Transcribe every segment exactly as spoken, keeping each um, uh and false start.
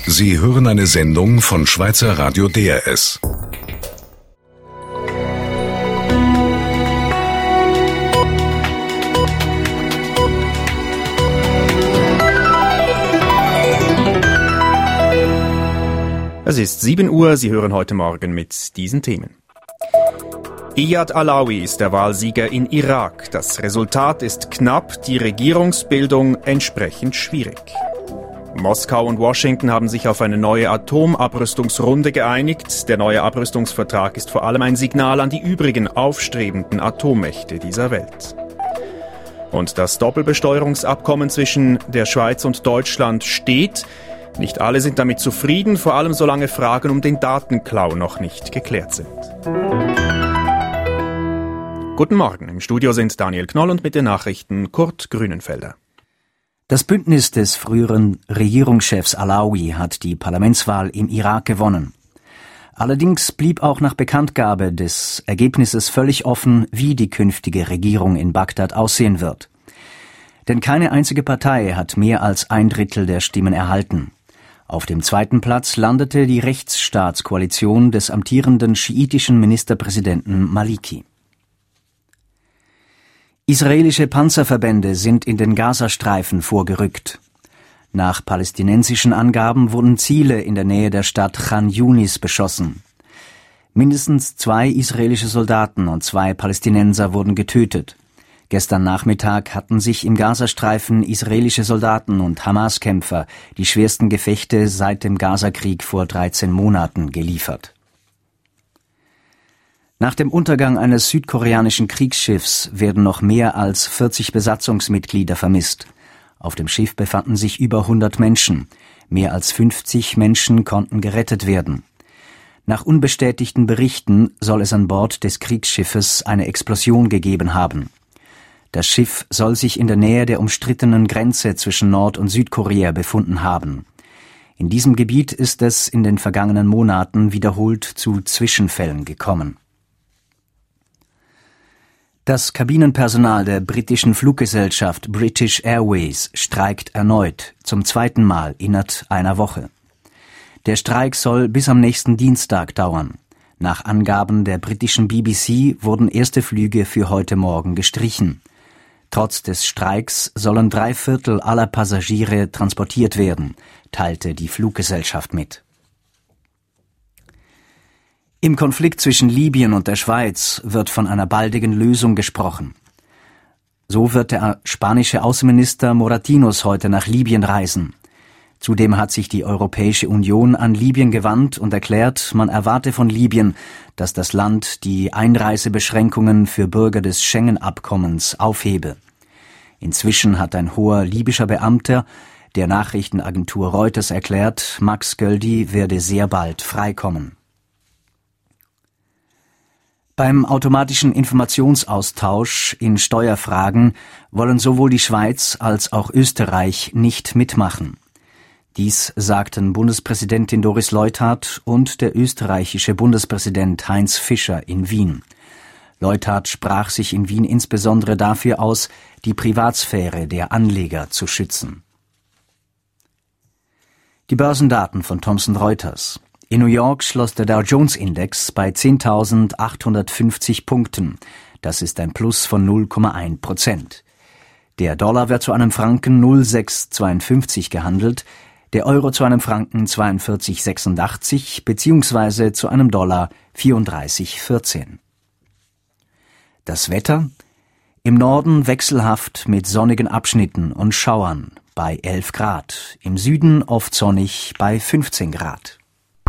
Sie hören eine Sendung von Schweizer Radio D R S. Es ist sieben Uhr, Sie hören heute Morgen mit diesen Themen. Iyad Allawi ist der Wahlsieger in Irak. Das Resultat ist knapp, die Regierungsbildung entsprechend schwierig. Moskau und Washington haben sich auf eine neue Atomabrüstungsrunde geeinigt. Der neue Abrüstungsvertrag ist vor allem ein Signal an die übrigen aufstrebenden Atommächte dieser Welt. Und das Doppelbesteuerungsabkommen zwischen der Schweiz und Deutschland steht. Nicht alle sind damit zufrieden, vor allem solange Fragen um den Datenklau noch nicht geklärt sind. Guten Morgen, im Studio sind Daniel Knoll und mit den Nachrichten Kurt Grünenfelder. Das Bündnis des früheren Regierungschefs Allawi hat die Parlamentswahl im Irak gewonnen. Allerdings blieb auch nach Bekanntgabe des Ergebnisses völlig offen, wie die künftige Regierung in Bagdad aussehen wird. Denn keine einzige Partei hat mehr als ein Drittel der Stimmen erhalten. Auf dem zweiten Platz landete die Rechtsstaatskoalition des amtierenden schiitischen Ministerpräsidenten Maliki. Israelische Panzerverbände sind in den Gazastreifen vorgerückt. Nach palästinensischen Angaben wurden Ziele in der Nähe der Stadt Khan Yunis beschossen. Mindestens zwei israelische Soldaten und zwei Palästinenser wurden getötet. Gestern Nachmittag hatten sich im Gazastreifen israelische Soldaten und Hamas-Kämpfer die schwersten Gefechte seit dem Gazakrieg vor dreizehn Monaten geliefert. Nach dem Untergang eines südkoreanischen Kriegsschiffs werden noch mehr als vierzig Besatzungsmitglieder vermisst. Auf dem Schiff befanden sich über hundert Menschen. Mehr als fünfzig Menschen konnten gerettet werden. Nach unbestätigten Berichten soll es an Bord des Kriegsschiffes eine Explosion gegeben haben. Das Schiff soll sich in der Nähe der umstrittenen Grenze zwischen Nord- und Südkorea befunden haben. In diesem Gebiet ist es in den vergangenen Monaten wiederholt zu Zwischenfällen gekommen. Das Kabinenpersonal der britischen Fluggesellschaft British Airways streikt erneut, zum zweiten Mal innerhalb einer Woche. Der Streik soll bis am nächsten Dienstag dauern. Nach Angaben der britischen B B C wurden erste Flüge für heute Morgen gestrichen. Trotz des Streiks sollen drei Viertel aller Passagiere transportiert werden, teilte die Fluggesellschaft mit. Im Konflikt zwischen Libyen und der Schweiz wird von einer baldigen Lösung gesprochen. So wird der spanische Außenminister Moratinos heute nach Libyen reisen. Zudem hat sich die Europäische Union an Libyen gewandt und erklärt, man erwarte von Libyen, dass das Land die Einreisebeschränkungen für Bürger des Schengen-Abkommens aufhebe. Inzwischen hat ein hoher libyscher Beamter der Nachrichtenagentur Reuters erklärt, Max Göldi werde sehr bald freikommen. Beim automatischen Informationsaustausch in Steuerfragen wollen sowohl die Schweiz als auch Österreich nicht mitmachen. Dies sagten Bundespräsidentin Doris Leuthard und der österreichische Bundespräsident Heinz Fischer in Wien. Leuthard sprach sich in Wien insbesondere dafür aus, die Privatsphäre der Anleger zu schützen. Die Börsendaten von Thomson Reuters. In New York schloss der Dow-Jones-Index bei zehntausendachthundertfünfzig Punkten. Das ist ein Plus von null Komma eins Prozent. Der Dollar wird zu einem Franken null Komma sechs zweiundfünfzig gehandelt, der Euro zu einem Franken zweiundvierzig Komma sechsundachtzig bzw. zu einem Dollar vierunddreißig Komma vierzehn. Das Wetter? Im Norden wechselhaft mit sonnigen Abschnitten und Schauern bei elf Grad, im Süden oft sonnig bei fünfzehn Grad.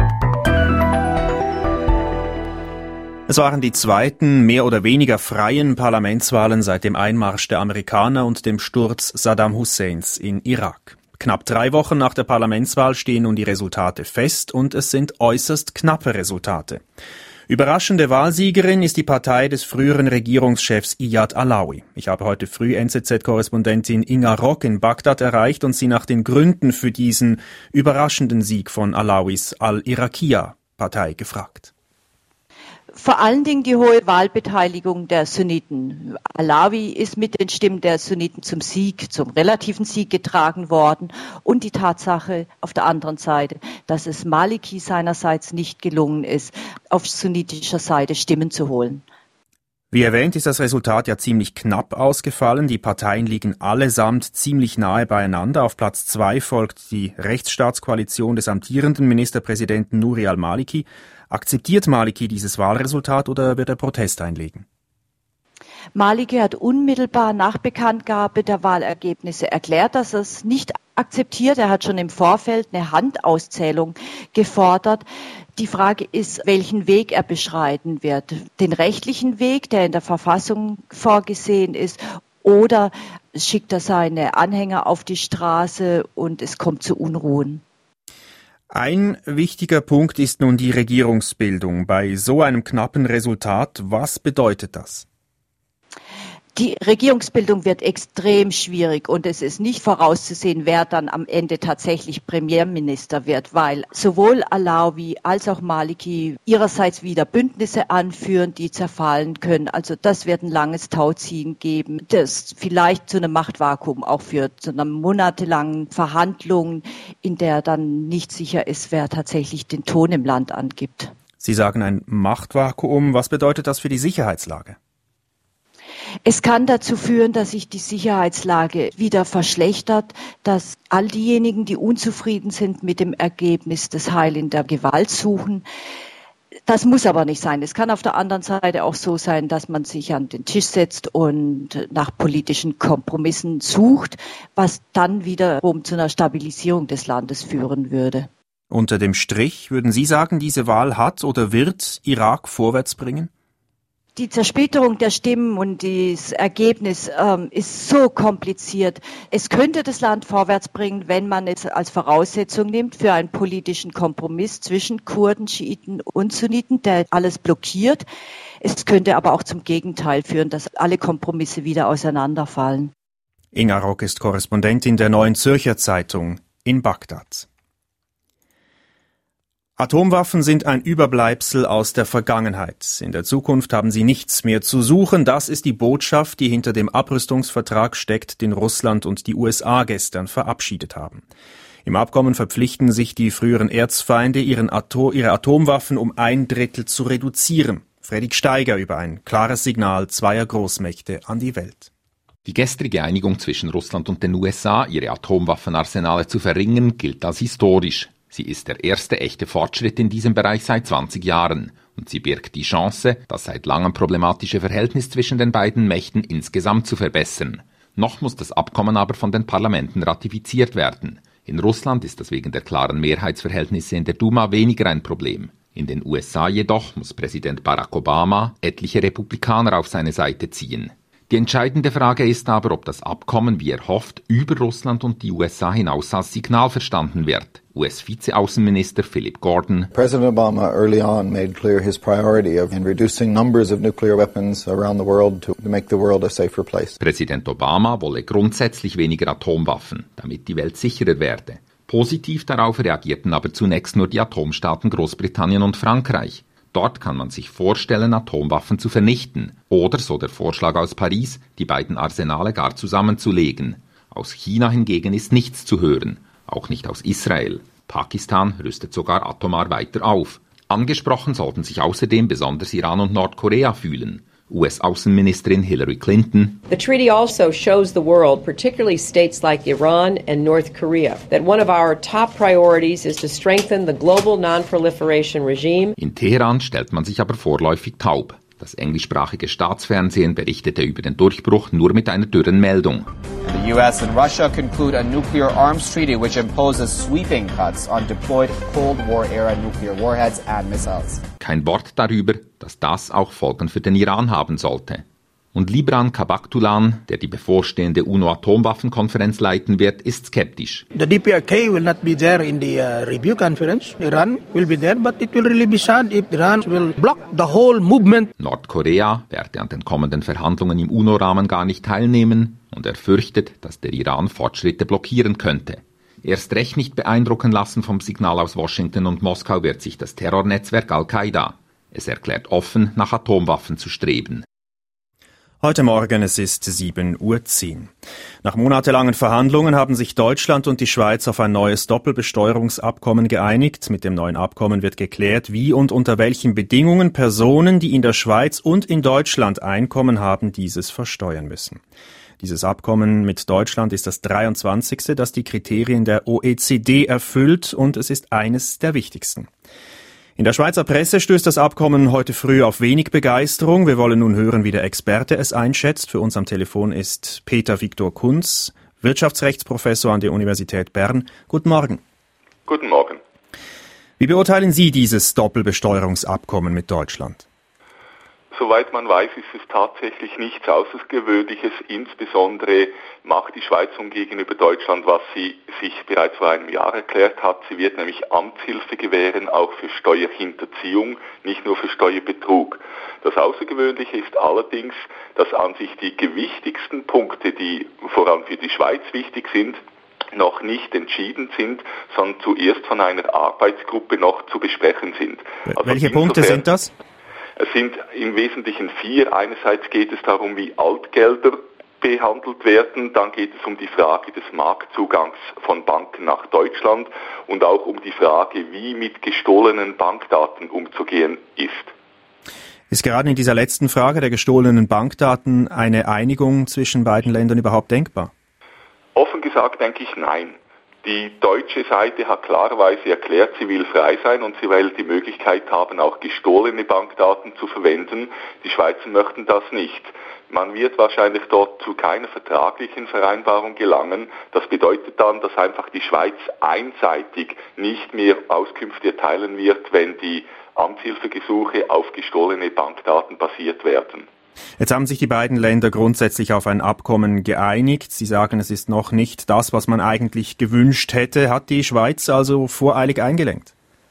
Es waren die zweiten, mehr oder weniger freien Parlamentswahlen seit dem Einmarsch der Amerikaner und dem Sturz Saddam Husseins in Irak. Knapp drei Wochen nach der Parlamentswahl stehen nun die Resultate fest und es sind äußerst knappe Resultate. Überraschende Wahlsiegerin ist die Partei des früheren Regierungschefs Iyad Allawi. Ich habe heute früh N Z Z-Korrespondentin Inga Rock in Bagdad erreicht und sie nach den Gründen für diesen überraschenden Sieg von Allawis Al-Iraqiya-Partei gefragt. Vor allen Dingen die hohe Wahlbeteiligung der Sunniten. Alawi ist mit den Stimmen der Sunniten zum Sieg, zum relativen Sieg getragen worden. Und die Tatsache auf der anderen Seite, dass es Maliki seinerseits nicht gelungen ist, auf sunnitischer Seite Stimmen zu holen. Wie erwähnt, ist das Resultat ja ziemlich knapp ausgefallen. Die Parteien liegen allesamt ziemlich nahe beieinander. Auf Platz zwei folgt die Rechtsstaatskoalition des amtierenden Ministerpräsidenten Nouri al-Maliki. Akzeptiert Maliki dieses Wahlresultat oder wird er Protest einlegen? Maliki hat unmittelbar nach Bekanntgabe der Wahlergebnisse erklärt, dass er es nicht akzeptiert. Er hat schon im Vorfeld eine Handauszählung gefordert. Die Frage ist, welchen Weg er beschreiten wird. Den rechtlichen Weg, der in der Verfassung vorgesehen ist, oder schickt er seine Anhänger auf die Straße und es kommt zu Unruhen. Ein wichtiger Punkt ist nun die Regierungsbildung. Bei so einem knappen Resultat, was bedeutet das? Die Regierungsbildung wird extrem schwierig und es ist nicht vorauszusehen, wer dann am Ende tatsächlich Premierminister wird, weil sowohl Alawi als auch Maliki ihrerseits wieder Bündnisse anführen, die zerfallen können. Also das wird ein langes Tauziehen geben, das vielleicht zu einem Machtvakuum auch führt, zu einer monatelangen Verhandlung, in der dann nicht sicher ist, wer tatsächlich den Ton im Land angibt. Sie sagen ein Machtvakuum. Was bedeutet das für die Sicherheitslage? Es kann dazu führen, dass sich die Sicherheitslage wieder verschlechtert, dass all diejenigen, die unzufrieden sind mit dem Ergebnis, das Heil in der Gewalt suchen. Das muss aber nicht sein. Es kann auf der anderen Seite auch so sein, dass man sich an den Tisch setzt und nach politischen Kompromissen sucht, was dann wiederum zu einer Stabilisierung des Landes führen würde. Unter dem Strich würden Sie sagen, diese Wahl hat oder wird Irak vorwärts bringen? Die Zersplitterung der Stimmen und das Ergebnis ähm, ist so kompliziert. Es könnte das Land vorwärts bringen, wenn man es als Voraussetzung nimmt für einen politischen Kompromiss zwischen Kurden, Schiiten und Sunniten, der alles blockiert. Es könnte aber auch zum Gegenteil führen, dass alle Kompromisse wieder auseinanderfallen. Inga Rock ist Korrespondentin der Neuen Zürcher Zeitung in Bagdad. Atomwaffen sind ein Überbleibsel aus der Vergangenheit. In der Zukunft haben sie nichts mehr zu suchen. Das ist die Botschaft, die hinter dem Abrüstungsvertrag steckt, den Russland und die U S A gestern verabschiedet haben. Im Abkommen verpflichten sich die früheren Erzfeinde, ihren Atom, ihre Atomwaffen um ein Drittel zu reduzieren. Fredrik Steiger über ein klares Signal zweier Großmächte an die Welt. Die gestrige Einigung zwischen Russland und den U S A, ihre Atomwaffenarsenale zu verringern, gilt als historisch. Sie ist der erste echte Fortschritt in diesem Bereich seit zwanzig Jahren und sie birgt die Chance, das seit langem problematische Verhältnis zwischen den beiden Mächten insgesamt zu verbessern. Noch muss das Abkommen aber von den Parlamenten ratifiziert werden. In Russland ist das wegen der klaren Mehrheitsverhältnisse in der Duma weniger ein Problem. In den U S A jedoch muss Präsident Barack Obama etliche Republikaner auf seine Seite ziehen. Die entscheidende Frage ist aber, ob das Abkommen, wie er hofft, über Russland und die U S A hinaus als Signal verstanden wird. U S-Vize-Außenminister Philip Gordon. President Obama early on made clear his priority of in reducing numbers of nuclear weapons around the world to make the world a safer place. Präsident Obama wolle grundsätzlich weniger Atomwaffen, damit die Welt sicherer werde. Positiv darauf reagierten aber zunächst nur die Atomstaaten Großbritannien und Frankreich. Dort kann man sich vorstellen, Atomwaffen zu vernichten. Oder, so der Vorschlag aus Paris, die beiden Arsenale gar zusammenzulegen. Aus China hingegen ist nichts zu hören. Auch nicht aus Israel. Pakistan rüstet sogar atomar weiter auf. Angesprochen sollten sich außerdem besonders Iran und Nordkorea fühlen. U S-Außenministerin Hillary Clinton. The treaty also shows the world, particularly states like Iran and North Korea, that one of our top priorities is to strengthen the global non-proliferation regime. In Teheran stellt man sich aber vorläufig taub. Das englischsprachige Staatsfernsehen berichtete über den Durchbruch nur mit einer dürren Meldung. The U S and Russia conclude a nuclear arms treaty which imposes sweeping cuts on deployed Cold War-era nuclear warheads and missiles. Kein Wort darüber, dass das auch Folgen für den Iran haben sollte. Und Libran Kabaktulan, der die bevorstehende UNO-Atomwaffenkonferenz leiten wird, ist skeptisch. The D P R K will not be there in the uh, review conference. Iran will be there, but it will really be sad if Iran will block the whole movement. Nordkorea werde an den kommenden Verhandlungen im UNO-Rahmen gar nicht teilnehmen und er fürchtet, dass der Iran Fortschritte blockieren könnte. Erst recht nicht beeindrucken lassen vom Signal aus Washington und Moskau wird sich das Terrornetzwerk Al-Qaida. Es erklärt offen, nach Atomwaffen zu streben. Heute Morgen, es ist sieben Uhr zehn. Nach monatelangen Verhandlungen haben sich Deutschland und die Schweiz auf ein neues Doppelbesteuerungsabkommen geeinigt. Mit dem neuen Abkommen wird geklärt, wie und unter welchen Bedingungen Personen, die in der Schweiz und in Deutschland Einkommen haben, dieses versteuern müssen. Dieses Abkommen mit Deutschland ist das dreiundzwanzigste, das die Kriterien der O E C D erfüllt, und es ist eines der wichtigsten. In der Schweizer Presse stößt das Abkommen heute früh auf wenig Begeisterung. Wir wollen nun hören, wie der Experte es einschätzt. Für uns am Telefon ist Peter Viktor Kunz, Wirtschaftsrechtsprofessor an der Universität Bern. Guten Morgen. Guten Morgen. Wie beurteilen Sie dieses Doppelbesteuerungsabkommen mit Deutschland? Soweit man weiß, ist es tatsächlich nichts Außergewöhnliches. Insbesondere macht die Schweiz nun gegenüber Deutschland, was sie sich bereits vor einem Jahr erklärt hat. Sie wird nämlich Amtshilfe gewähren, auch für Steuerhinterziehung, nicht nur für Steuerbetrug. Das Außergewöhnliche ist allerdings, dass an sich die gewichtigsten Punkte, die vor allem für die Schweiz wichtig sind, noch nicht entschieden sind, sondern zuerst von einer Arbeitsgruppe noch zu besprechen sind. Also welche Punkte sind das? Es sind im Wesentlichen vier. Einerseits geht es darum, wie Altgelder behandelt werden. Dann geht es um die Frage des Marktzugangs von Banken nach Deutschland und auch um die Frage, wie mit gestohlenen Bankdaten umzugehen ist. Ist gerade in dieser letzten Frage der gestohlenen Bankdaten eine Einigung zwischen beiden Ländern überhaupt denkbar? Offen gesagt denke ich nein. Die deutsche Seite hat klarerweise erklärt, sie will frei sein und sie will die Möglichkeit haben, auch gestohlene Bankdaten zu verwenden. Die Schweizer möchten das nicht. Man wird wahrscheinlich dort zu keiner vertraglichen Vereinbarung gelangen. Das bedeutet dann, dass einfach die Schweiz einseitig nicht mehr Auskünfte erteilen wird, wenn die Amtshilfegesuche auf gestohlene Bankdaten basiert werden. Jetzt haben sich die beiden Länder grundsätzlich auf ein Abkommen geeinigt. Sie sagen, es ist noch nicht das, was man eigentlich gewünscht hätte. Hat die Schweiz also voreilig eingelenkt?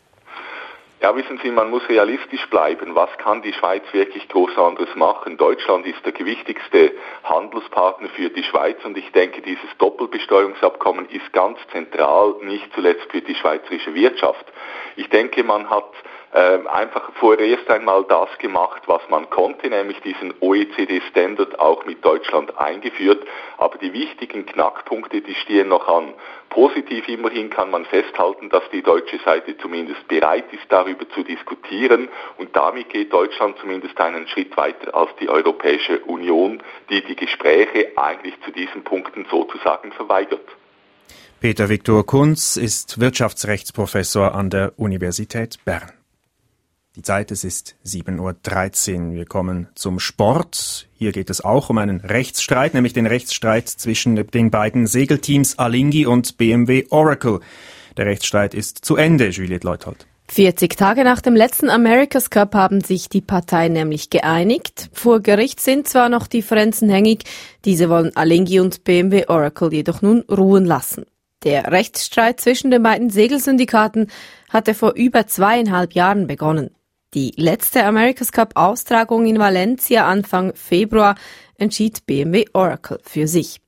Ja, wissen Sie, man muss realistisch bleiben. Was kann die Schweiz wirklich groß anderes machen? Deutschland ist der gewichtigste Handelspartner für die Schweiz und ich denke, dieses Doppelbesteuerungsabkommen ist ganz zentral, nicht zuletzt für die schweizerische Wirtschaft. Ich denke, man hat äh, einfach vorerst einmal das gemacht, was man konnte, nämlich diesen O E C D-Standard auch mit Deutschland eingeführt. Aber die wichtigen Knackpunkte, die stehen noch an. Positiv immerhin kann man festhalten, dass die deutsche Seite zumindest bereit ist, darüber zu diskutieren. Und damit geht Deutschland zumindest einen Schritt weiter als die Europäische Union, die die Gespräche eigentlich zu diesen Punkten sozusagen verweigert. Peter Viktor Kunz ist Wirtschaftsrechtsprofessor an der Universität Bern. Die Zeit, es ist sieben Uhr dreizehn. Wir kommen zum Sport. Hier geht es auch um einen Rechtsstreit, nämlich den Rechtsstreit zwischen den beiden Segelteams Alinghi und B M W Oracle. Der Rechtsstreit ist zu Ende, Juliette Leuthold. vierzig Tage nach dem letzten America's Cup haben sich die Parteien nämlich geeinigt. Vor Gericht sind zwar noch Differenzen hängig, diese wollen Alinghi und B M W Oracle jedoch nun ruhen lassen. Der Rechtsstreit zwischen den beiden Segelsyndikaten hatte vor über zweieinhalb Jahren begonnen. Die letzte America's Cup-Austragung in Valencia Anfang Februar entschied B M W Oracle für sich.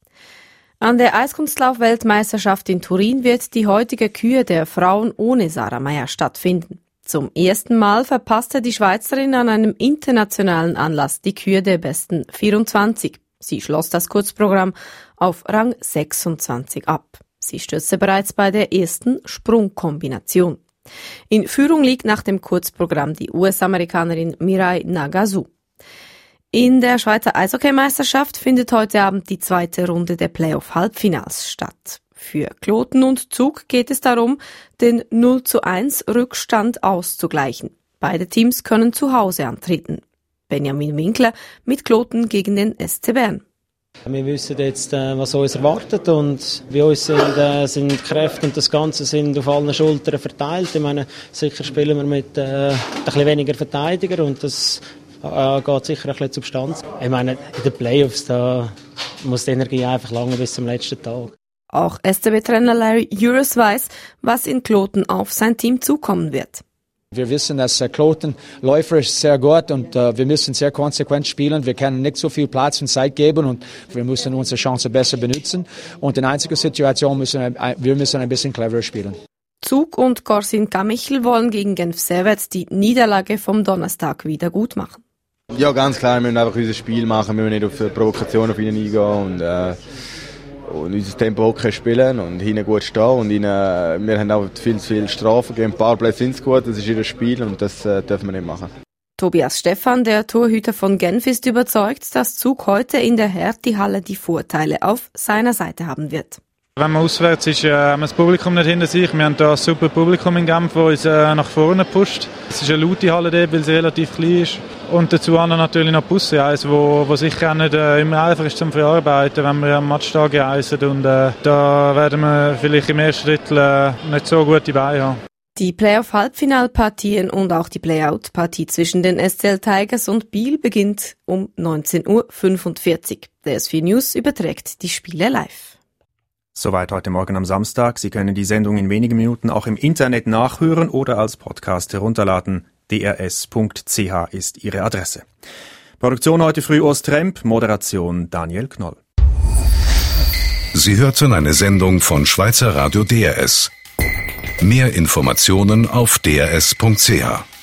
An der Eiskunstlauf-Weltmeisterschaft in Turin wird die heutige Kür der Frauen ohne Sarah Meyer stattfinden. Zum ersten Mal verpasste die Schweizerin an einem internationalen Anlass die Kür der besten vierundzwanzig. Sie schloss das Kurzprogramm auf Rang sechsundzwanzig ab. Sie stürzte bereits bei der ersten Sprungkombination. In Führung liegt nach dem Kurzprogramm die U S-Amerikanerin Mirai Nagasu. In der Schweizer Eishockeymeisterschaft findet heute Abend die zweite Runde der Playoff-Halbfinals statt. Für Kloten und Zug geht es darum, den null zu eins Rückstand auszugleichen. Beide Teams können zu Hause antreten. Benjamin Winkler mit Kloten gegen den S C Bern. Wir wissen jetzt, was uns erwartet und bei uns sind, äh, sind die Kräfte und das Ganze sind auf allen Schultern verteilt. Ich meine, sicher spielen wir mit äh, ein bisschen weniger Verteidiger und das äh, geht sicher ein bisschen Substanz. Ich meine, in den Playoffs da muss die Energie einfach lange bis zum letzten Tag. Auch S C B-Trainer Larry Juras weiß, was in Kloten auf sein Team zukommen wird. Wir wissen, dass äh, Kloten läuferisch sehr gut und äh, wir müssen sehr konsequent spielen. Wir können nicht so viel Platz und Zeit geben und wir müssen unsere Chance besser benutzen. Und in einziger Situation müssen äh, wir müssen ein bisschen cleverer spielen. Zug und Corsin Kammichel wollen gegen Genf Servette die Niederlage vom Donnerstag wieder gut machen. Ja, ganz klar, wir müssen einfach unser Spiel machen, wir müssen nicht auf Provokationen auf ihnen eingehen und, äh, und unser Tempo Hockey spielen und hinten gut stehen. Und ihnen, wir haben auch viel zu viele Strafen gegeben, ein paar Plätze sind es gut, das ist ihr Spiel und das äh, dürfen wir nicht machen. Tobias Stephan, der Torhüter von Genf, ist überzeugt, dass Zug heute in der Hertie-Halle die Vorteile auf seiner Seite haben wird. Wenn man auswärts ist, äh, haben wir das Publikum nicht hinter sich. Wir haben hier ein super Publikum in Genf, das uns äh, nach vorne pusht. Es ist eine laute Halle dort, weil sie relativ klein ist. Und dazu haben wir natürlich noch Busse, eins, wo, wo sicher auch nicht äh, immer einfach ist zum Verarbeiten, wenn wir am Matchtag reisen. Und äh, da werden wir vielleicht im ersten Drittel äh, nicht so gute Beine haben. Die Playoff-Halbfinalpartien und auch die Playout-Partie zwischen den S C L Tigers und Biel beginnt um neunzehn Uhr fünfundvierzig. Der S vier News überträgt die Spiele live. Soweit heute Morgen am Samstag. Sie können die Sendung in wenigen Minuten auch im Internet nachhören oder als Podcast herunterladen. d r s punkt c h ist Ihre Adresse. Produktion heute früh Urs Tremp, Moderation Daniel Knoll. Sie hörten eine Sendung von Schweizer Radio D R S. Mehr Informationen auf d r s punkt c h.